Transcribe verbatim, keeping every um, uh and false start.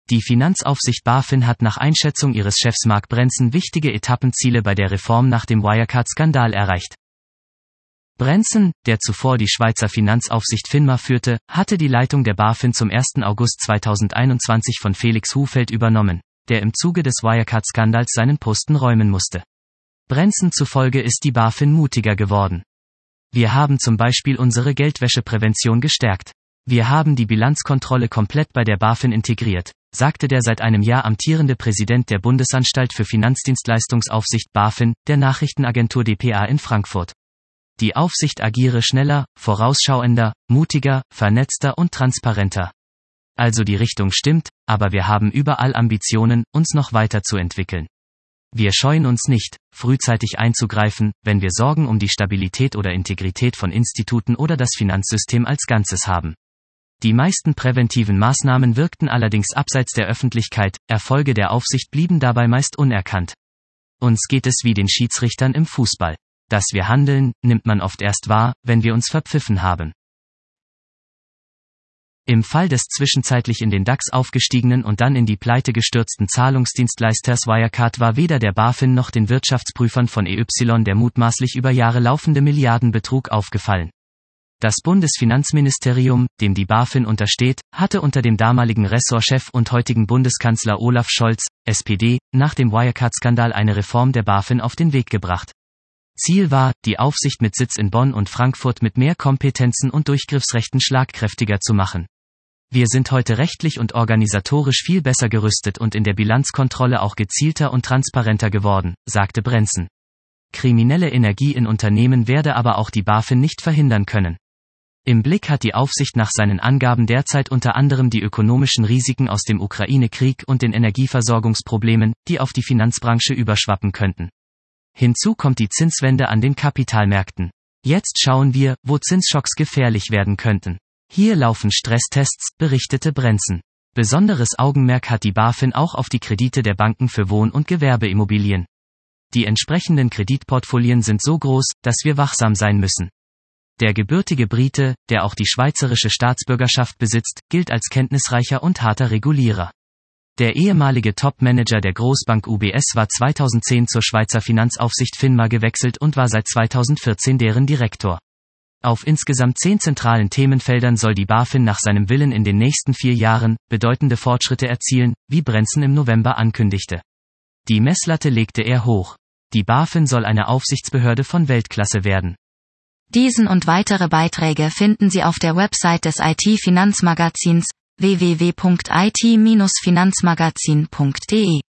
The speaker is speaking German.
Die Finanzaufsicht BaFin hat nach Einschätzung ihres Chefs Mark Branson wichtige Etappenziele bei der Reform nach dem Wirecard-Skandal erreicht. Branson, der zuvor die Schweizer Finanzaufsicht FINMA führte, hatte die Leitung der BaFin zum ersten August zweitausendeinundzwanzig von Felix Hufeld übernommen, der im Zuge des Wirecard-Skandals seinen Posten räumen musste. Branson zufolge ist die BaFin mutiger geworden. Wir haben zum Beispiel unsere Geldwäscheprävention gestärkt. Wir haben die Bilanzkontrolle komplett bei der BaFin integriert, sagte der seit einem Jahr amtierende Präsident der Bundesanstalt für Finanzdienstleistungsaufsicht BaFin, der Nachrichtenagentur D P A in Frankfurt. Die Aufsicht agiere schneller, vorausschauender, mutiger, vernetzter und transparenter. Also die Richtung stimmt, aber wir haben überall Ambitionen, uns noch weiterzuentwickeln. Wir scheuen uns nicht, frühzeitig einzugreifen, wenn wir Sorgen um die Stabilität oder Integrität von Instituten oder das Finanzsystem als Ganzes haben. Die meisten präventiven Maßnahmen wirkten allerdings abseits der Öffentlichkeit, Erfolge der Aufsicht blieben dabei meist unerkannt. Uns geht es wie den Schiedsrichtern im Fußball. Dass wir handeln, nimmt man oft erst wahr, wenn wir uns verpfiffen haben. Im Fall des zwischenzeitlich in den DAX aufgestiegenen und dann in die Pleite gestürzten Zahlungsdienstleisters Wirecard war weder der BaFin noch den Wirtschaftsprüfern von E Y der mutmaßlich über Jahre laufende Milliardenbetrug aufgefallen. Das Bundesfinanzministerium, dem die BaFin untersteht, hatte unter dem damaligen Ressortchef und heutigen Bundeskanzler Olaf Scholz, S P D, nach dem Wirecard-Skandal eine Reform der BaFin auf den Weg gebracht. Ziel war, die Aufsicht mit Sitz in Bonn und Frankfurt mit mehr Kompetenzen und Durchgriffsrechten schlagkräftiger zu machen. Wir sind heute rechtlich und organisatorisch viel besser gerüstet und in der Bilanzkontrolle auch gezielter und transparenter geworden, sagte Branson. Kriminelle Energie in Unternehmen werde aber auch die BaFin nicht verhindern können. Im Blick hat die Aufsicht nach seinen Angaben derzeit unter anderem die ökonomischen Risiken aus dem Ukraine-Krieg und den Energieversorgungsproblemen, die auf die Finanzbranche überschwappen könnten. Hinzu kommt die Zinswende an den Kapitalmärkten. Jetzt schauen wir, wo Zinsschocks gefährlich werden könnten. Hier laufen Stresstests, berichtete Branson. Besonderes Augenmerk hat die BaFin auch auf die Kredite der Banken für Wohn- und Gewerbeimmobilien. Die entsprechenden Kreditportfolien sind so groß, dass wir wachsam sein müssen. Der gebürtige Brite, der auch die schweizerische Staatsbürgerschaft besitzt, gilt als kenntnisreicher und harter Regulierer. Der ehemalige Top-Manager der Großbank U B S war zweitausendzehn zur Schweizer Finanzaufsicht FINMA gewechselt und war seit zweitausendvierzehn deren Direktor. Auf insgesamt zehn zentralen Themenfeldern soll die BaFin nach seinem Willen in den nächsten vier Jahren bedeutende Fortschritte erzielen, wie Branson im November ankündigte. Die Messlatte legte er hoch. Die BaFin soll eine Aufsichtsbehörde von Weltklasse werden. Diesen und weitere Beiträge finden Sie auf der Website des I T-Finanzmagazins w w w punkt i t Bindestrich finanzmagazin punkt d e.